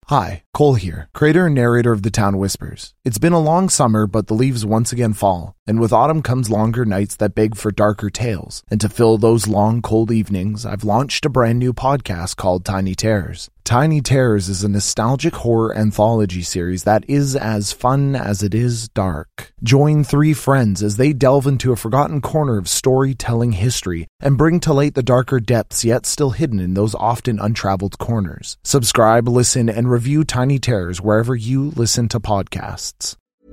Hi, Cole here, creator and narrator of The Town Whispers. It's been a long summer, but the leaves once again fall, and with autumn comes longer nights that beg for darker tales. And to fill those long, cold evenings, I've launched a brand new podcast called Tiny Terrors. Tiny Terrors is a nostalgic horror anthology series that is as fun as it is dark. Join three friends as they delve into a forgotten corner of storytelling history and bring to light the darker depths yet still hidden in those often untraveled corners. Subscribe, listen, and review Tiny Terrors wherever you listen to podcasts.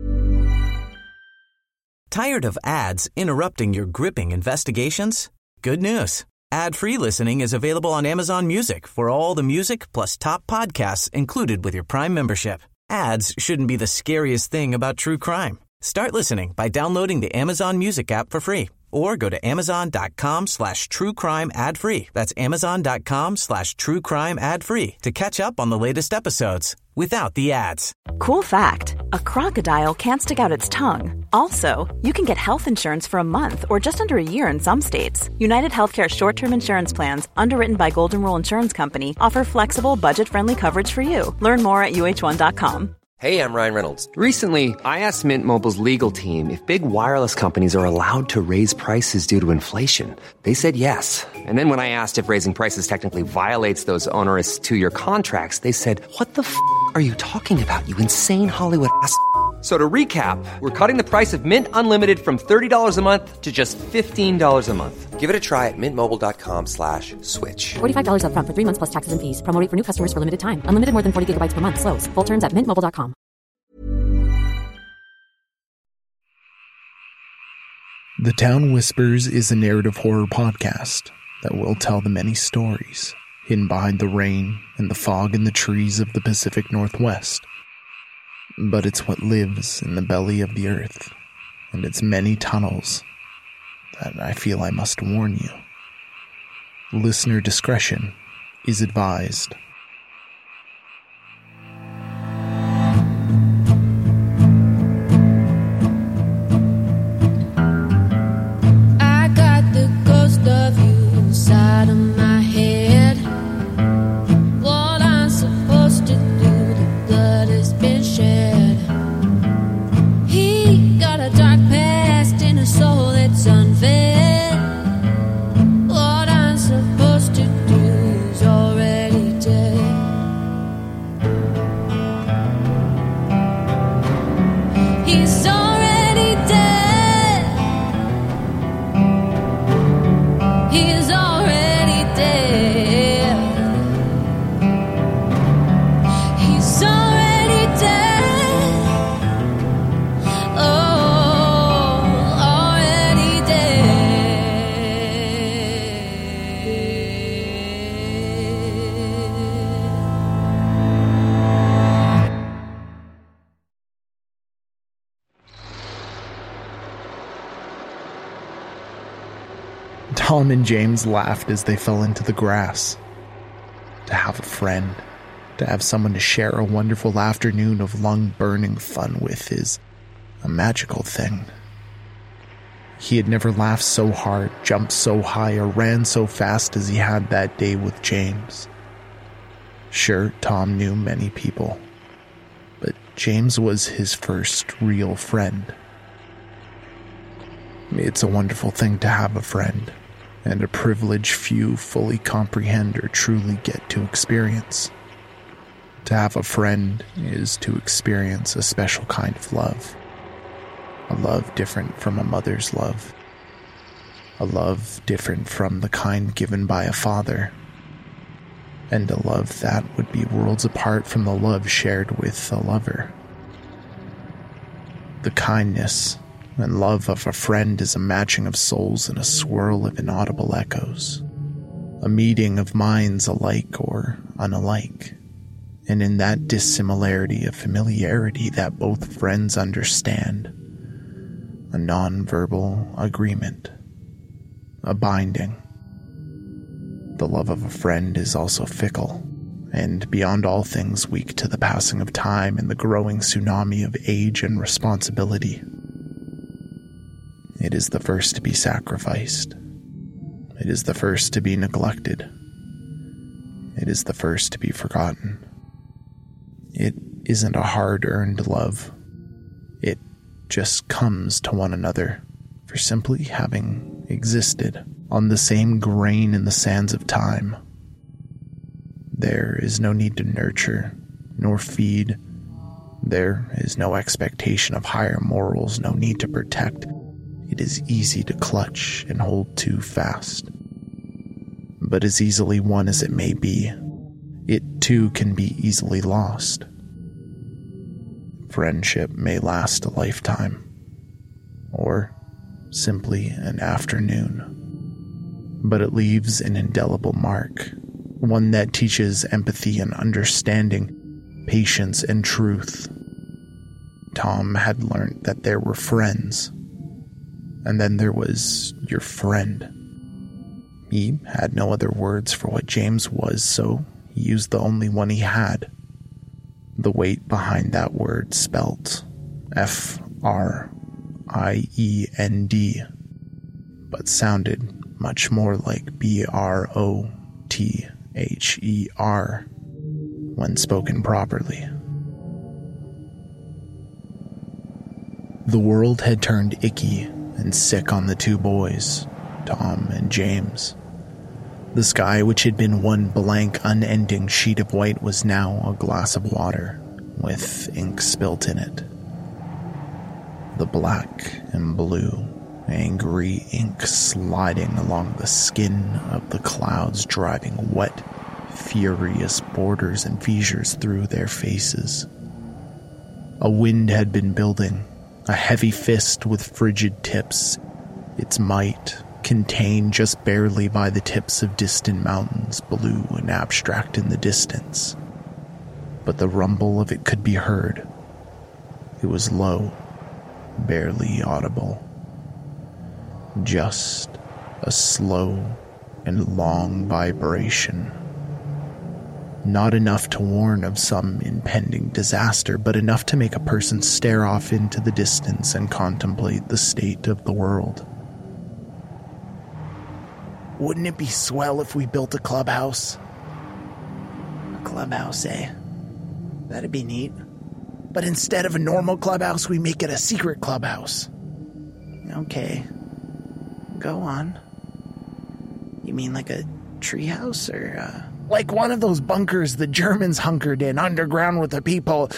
Tired of ads interrupting your gripping investigations? Good news. Ad-free listening is available on Amazon Music for all the music plus top podcasts included with your Prime membership. Ads shouldn't be the scariest thing about true crime. Start listening by downloading the Amazon Music app for free or go to amazon.com/truecrime ad-free. That's amazon.com/truecrime ad-free to catch up on the latest episodes without the ads. Cool fact, a crocodile can't stick out its tongue. Also, you can get health insurance for a month or just under a year in some states. United Healthcare short-term insurance plans, underwritten by Golden Rule Insurance Company, offer flexible, budget-friendly coverage for you. Learn more at uh1.com. Hey, I'm Ryan Reynolds. Recently, I asked Mint Mobile's legal team if big wireless companies are allowed to raise prices due to inflation. They said yes. And then when I asked if raising prices technically violates those onerous two-year contracts, they said, what the f*** are you talking about, you insane Hollywood ass f- So to recap, we're cutting the price of Mint Unlimited from $30 a month to just $15 a month. Give it a try at mintmobile.com/switch. $45 up front for 3 months plus taxes and fees. Promo rate for new customers for limited time. Unlimited more than 40 gigabytes per month. Slows full terms at mintmobile.com. The Town Whispers is a narrative horror podcast that will tell the many stories hidden behind the rain and the fog in the trees of the Pacific Northwest. But it's what lives in the belly of the earth and its many tunnels that I feel I must warn you. Listener discretion is advised. I got the ghost of you inside of my head. What I'm supposed to do, the blood has been shed. He got a dark past and a soul that's unfed. What I'm supposed to do is already dead. He's already dead. He is already dead. He's already dead. Oh, already dead. Tom and James laughed as they fell into the grass. To have a friend, to have someone to share a wonderful afternoon of lung-burning fun with is a magical thing. He had never laughed so hard, jumped so high, or ran so fast as he had that day with James. Sure, Tom knew many people, but James was his first real friend. It's a wonderful thing to have a friend, and a privilege few fully comprehend or truly get to experience. To have a friend is to experience a special kind of love. A love different from a mother's love. A love different from the kind given by a father. And a love that would be worlds apart from the love shared with a lover. The kindness and love of a friend is a matching of souls in a swirl of inaudible echoes. A meeting of minds alike or unalike. And in that dissimilarity of familiarity that both friends understand. A non-verbal agreement. A binding. The love of a friend is also fickle, and beyond all things weak to the passing of time and the growing tsunami of age and responsibility. It is the first to be sacrificed. It is the first to be neglected. It is the first to be forgotten. It isn't a hard-earned love. It just comes to one another for simply having existed on the same grain in the sands of time. There is no need to nurture, nor feed. There is no expectation of higher morals, no need to protect. It is easy to clutch and hold too fast. But as easily won as it may be, it too can be easily lost. Friendship may last a lifetime, or simply an afternoon, but it leaves an indelible mark, one that teaches empathy and understanding, patience and truth. Tom had learned that there were friends, and then there was your friend. He had no other words for what James was, so he used the only one he had. The weight behind that word spelt F-R-I-E-N-D, but sounded much more like B-R-O-T-H-E-R when spoken properly. The world had turned icky and sick on the two boys, Tom and James. The sky, which had been one blank, unending sheet of white, was now a glass of water with ink spilt in it. The black and blue, angry ink sliding along the skin of the clouds, driving wet, furious borders and fissures through their faces. A wind had been building, a heavy fist with frigid tips, its might contained just barely by the tips of distant mountains, blue and abstract in the distance. But the rumble of it could be heard. It was low, barely audible. Just a slow and long vibration. Not enough to warn of some impending disaster, but enough to make a person stare off into the distance and contemplate the state of the world. Wouldn't it be swell if we built a clubhouse? A clubhouse, eh? That'd be neat. But instead of a normal clubhouse, we make it a secret clubhouse. Okay. Go on. You mean like a treehouse, or, Like one of those bunkers the Germans hunkered in underground with the people.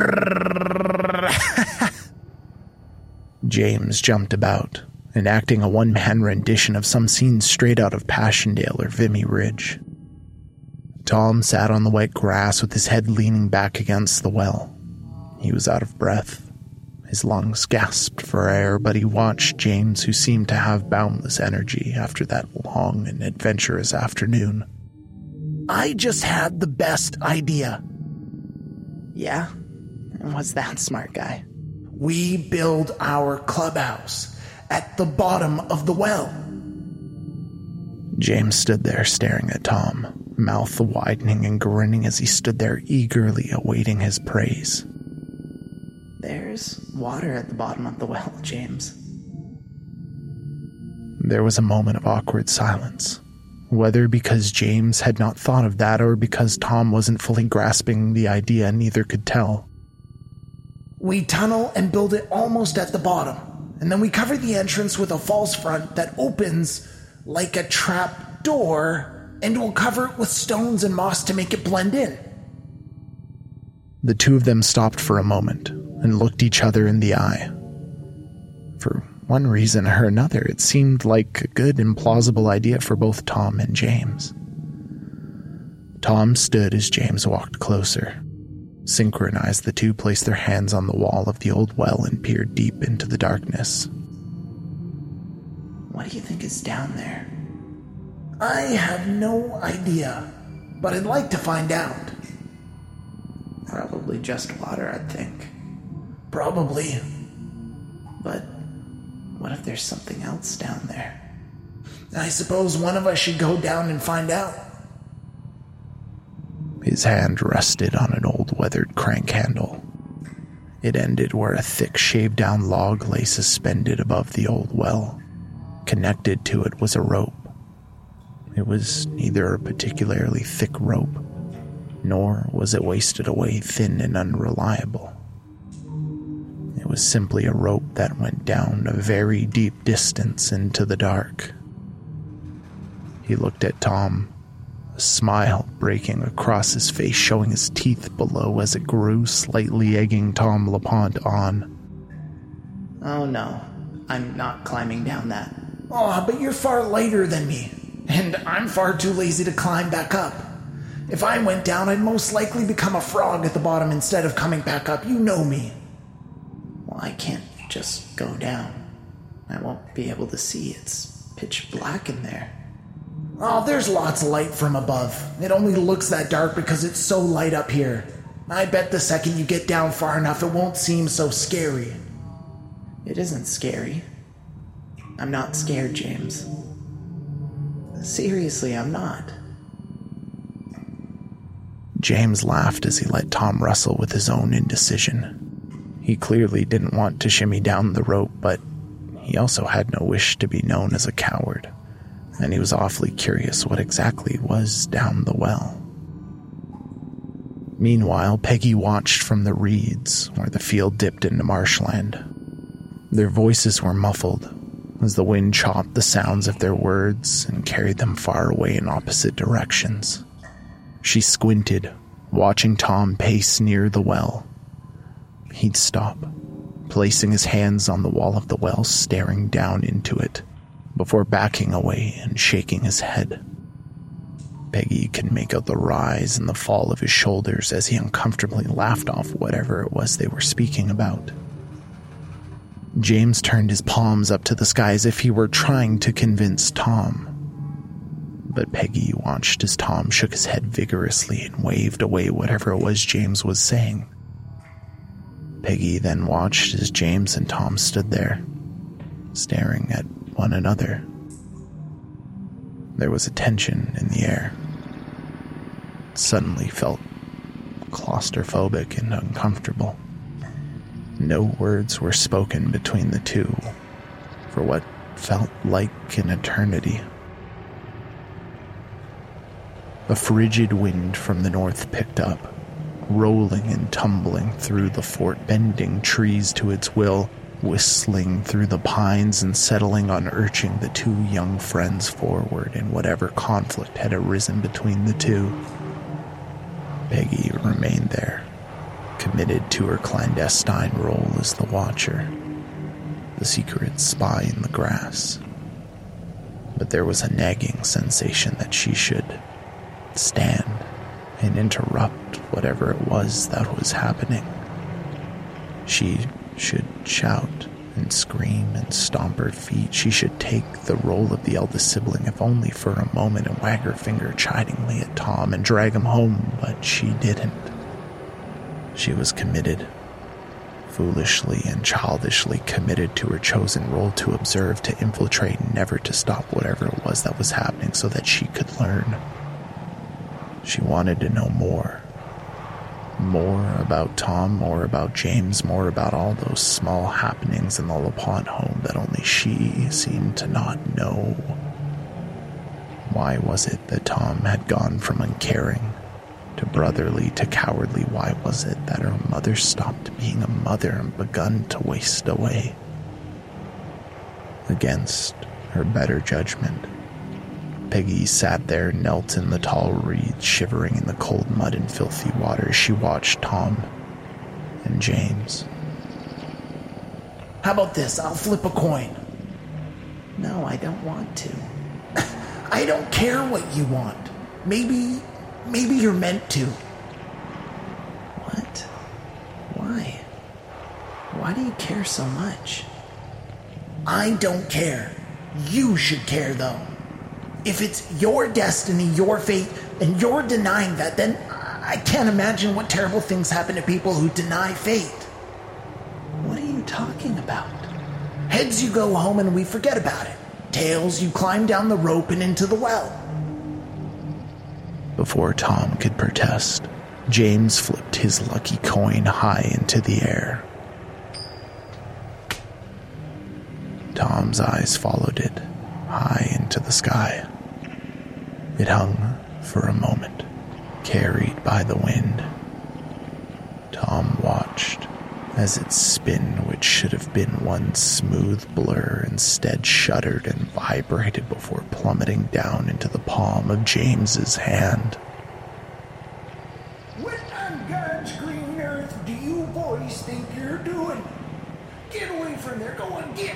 James jumped about, enacting a one-man rendition of some scene straight out of Passchendaele or Vimy Ridge. Tom sat on the wet grass with his head leaning back against the well. He was out of breath. His lungs gasped for air, but he watched James, who seemed to have boundless energy after that long and adventurous afternoon. I just had the best idea. Yeah? And what's that, smart guy? We build our clubhouse at the bottom of the well. James stood there staring at Tom, mouth widening and grinning as he stood there eagerly awaiting his praise. There's water at the bottom of the well, James. There was a moment of awkward silence, whether because James had not thought of that or because Tom wasn't fully grasping the idea, neither could tell. We tunnel and build it almost at the bottom, and then we cover the entrance with a false front that opens like a trap door, and we'll cover it with stones and moss to make it blend in. The two of them stopped for a moment and looked each other in the eye. For one reason or another, it seemed like a good and plausible idea for both Tom and James. Tom stood as James walked closer. Synchronized, the two placed their hands on the wall of the old well and peered deep into the darkness. What do you think is down there? I have no idea, but I'd like to find out. Probably just water, I'd think. Probably. But what if there's something else down there? I suppose one of us should go down and find out. His hand rested on an old weathered crank handle. It ended where a thick shaved-down log lay suspended above the old well. Connected to it was a rope. It was neither a particularly thick rope, nor was it wasted away thin and unreliable. It was simply a rope that went down a very deep distance into the dark. He looked at Tom, a smile breaking across his face, showing his teeth below as it grew, slightly egging Tom LaPont on. Oh no, I'm not climbing down that. Oh, but you're far lighter than me, and I'm far too lazy to climb back up. If I went down, I'd most likely become a frog at the bottom instead of coming back up. You know me. Well, I can't just go down. I won't be able to see. It's pitch black in there. Oh, there's lots of light from above. It only looks that dark because it's so light up here. I bet the second you get down far enough, it won't seem so scary. It isn't scary. I'm not scared, James. Seriously, I'm not. James laughed as he let Tom wrestle with his own indecision. He clearly didn't want to shimmy down the rope, but he also had no wish to be known as a coward, and he was awfully curious what exactly was down the well. Meanwhile, Peggy watched from the reeds where the field dipped into marshland. Their voices were muffled as the wind chopped the sounds of their words and carried them far away in opposite directions. She squinted, watching Tom pace near the well. He'd stop, placing his hands on the wall of the well, staring down into it, before backing away and shaking his head. Peggy could make out the rise and the fall of his shoulders as he uncomfortably laughed off whatever it was they were speaking about. James turned his palms up to the sky as if he were trying to convince Tom. But Peggy watched as Tom shook his head vigorously and waved away whatever it was James was saying. Peggy then watched as James and Tom stood there, staring at one another. There was a tension in the air. It suddenly felt claustrophobic and uncomfortable. No words were spoken between the two for what felt like an eternity. A frigid wind from the north picked up, rolling and tumbling through the fort, bending trees to its will, whistling through the pines and settling on urging the two young friends forward in whatever conflict had arisen between the two. Peggy remained there, committed to her clandestine role as the watcher, the secret spy in the grass. But there was a nagging sensation that she should stand and interrupt whatever it was that was happening. She should shout and scream and stomp her feet. She should take the role of the eldest sibling, if only for a moment, and wag her finger chidingly at Tom and drag him home, but she didn't. She was committed, foolishly and childishly committed to her chosen role to observe, to infiltrate, never to stop whatever it was that was happening so that she could learn. She wanted to know more. More about Tom, more about James, more about all those small happenings in the LaPont home that only she seemed to not know. Why was it that Tom had gone from uncaring to brotherly to cowardly? Why was it that her mother stopped being a mother and begun to waste away? Against her better judgment, Peggy sat there, knelt in the tall reeds, shivering in the cold mud and filthy water as she watched Tom and James. How about this? I'll flip a coin. No, I don't want to. I don't care what you want. Maybe you're meant to. What? Why? Why do you care so much? I don't care. You should care, though. If it's your destiny, your fate, and you're denying that, then I can't imagine what terrible things happen to people who deny fate. What are you talking about? Heads, you go home and we forget about it. Tails, you climb down the rope and into the well. Before Tom could protest, James flipped his lucky coin high into the air. Tom's eyes followed it, high into the sky. It hung for a moment, carried by the wind. Tom watched as its spin, which should have been one smooth blur, instead shuddered and vibrated before plummeting down into the palm of James's hand. What on God's green earth do you boys think you're doing? Get away from there, go on, get!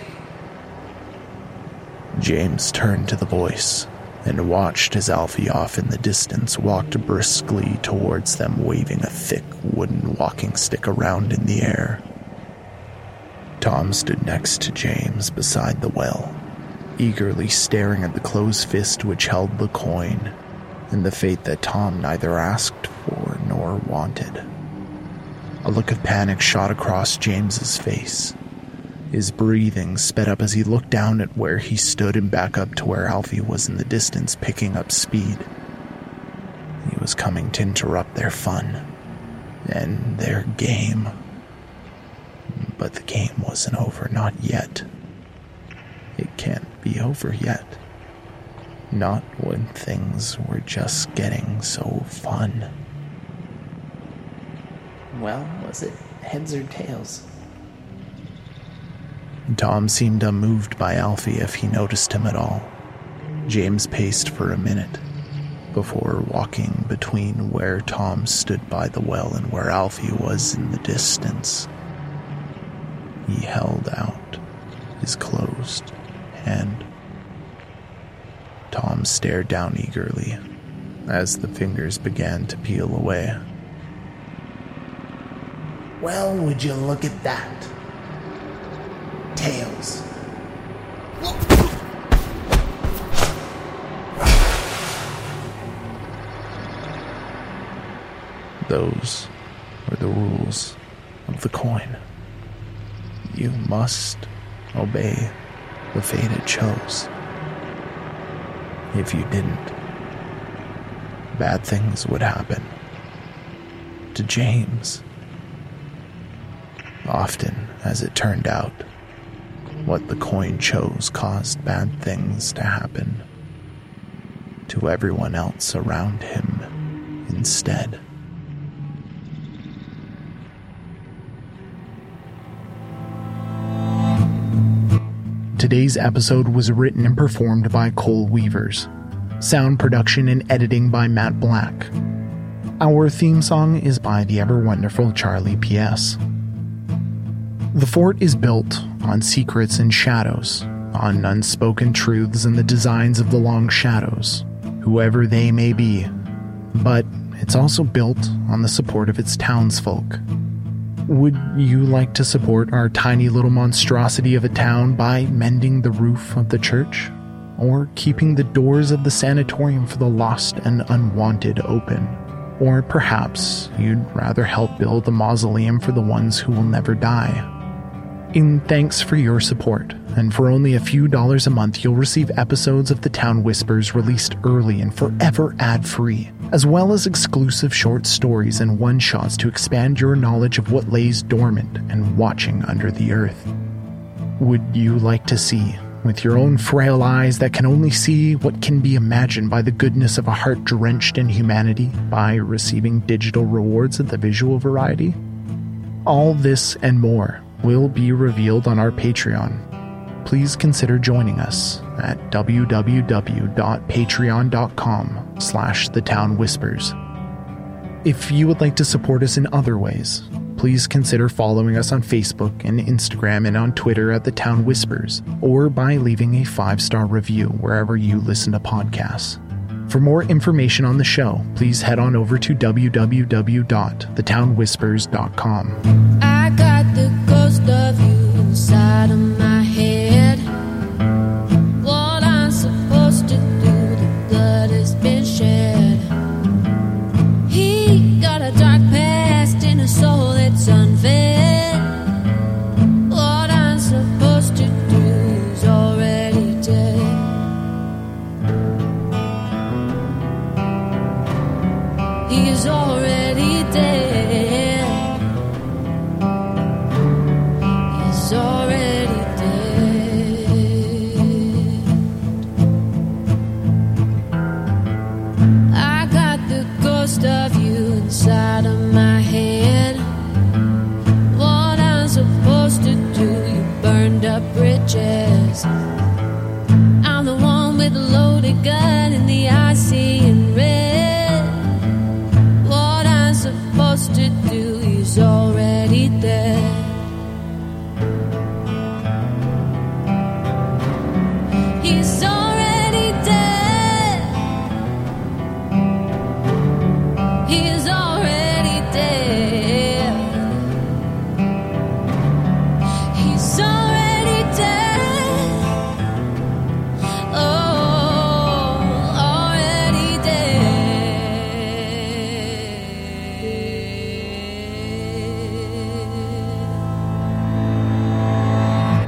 James turned to the voice and watched as Alfie off in the distance walked briskly towards them, waving a thick wooden walking stick around in the air. Tom stood next to James beside the well, eagerly staring at the closed fist which held the coin, and the fate that Tom neither asked for nor wanted. A look of panic shot across James's face. His breathing sped up as he looked down at where he stood and back up to where Alfie was in the distance, picking up speed. He was coming to interrupt their fun and their game. But the game wasn't over, not yet. It can't be over yet. Not when things were just getting so fun. Well, was it heads or tails? Tom seemed unmoved by Alfie if he noticed him at all. James paced for a minute before walking between where Tom stood by the well and where Alfie was in the distance. He held out his closed hand. Tom stared down eagerly as the fingers began to peel away. Well, would you look at that? Tails. Those were the rules of the coin. You must obey the fate it chose. If you didn't, bad things would happen to James. Often, as it turned out, what the coin chose caused bad things to happen to everyone else around him instead. Today's episode was written and performed by Cole Weavers. Sound production and editing by Matt Black. Our theme song is by the ever-wonderful Charlie P.S. The fort is built on secrets and shadows, on unspoken truths and the designs of the Long Shadows, whoever they may be. But it's also built on the support of its townsfolk. Would you like to support our tiny little monstrosity of a town by mending the roof of the church? Or keeping the doors of the sanatorium for the lost and unwanted open? Or perhaps you'd rather help build a mausoleum for the ones who will never die? In thanks for your support, and for only a few dollars a month, you'll receive episodes of The Town Whispers released early and forever ad-free, as well as exclusive short stories and one-shots to expand your knowledge of what lays dormant and watching under the earth. Would you like to see, with your own frail eyes that can only see what can be imagined by the goodness of a heart drenched in humanity, by receiving digital rewards of the visual variety? All this and more will be revealed on our Patreon. Please consider joining us at www.patreon.com/thetownwhispers. If you would like to support us in other ways, please consider following us on Facebook and Instagram and on Twitter at The Town Whispers, or by leaving a 5-star review wherever you listen to podcasts. For more information on the show, please head on over to www.thetownwhispers.com. I got the ghost of you inside of my head. What I'm supposed to do, the blood has been shed. He got a dark past in a soul that's unfed. What I'm supposed to do is already dead. He is already dead. He's already dead. do, he's already dead. He's already dead. He's already dead. He's already dead. Oh, already dead.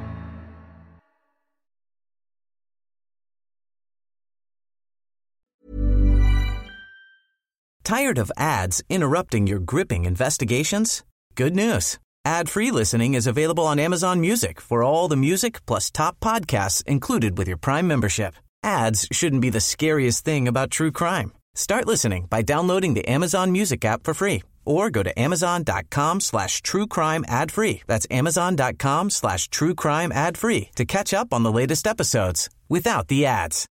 Tired of ads interrupting your gripping investigations? Good news. Ad-free listening is available on Amazon Music for all the music plus top podcasts included with your Prime membership. Ads shouldn't be the scariest thing about true crime. Start listening by downloading the Amazon Music app for free or go to amazon.com/truecrime ad-free. That's amazon.com/truecrime ad-free to catch up on the latest episodes without the ads.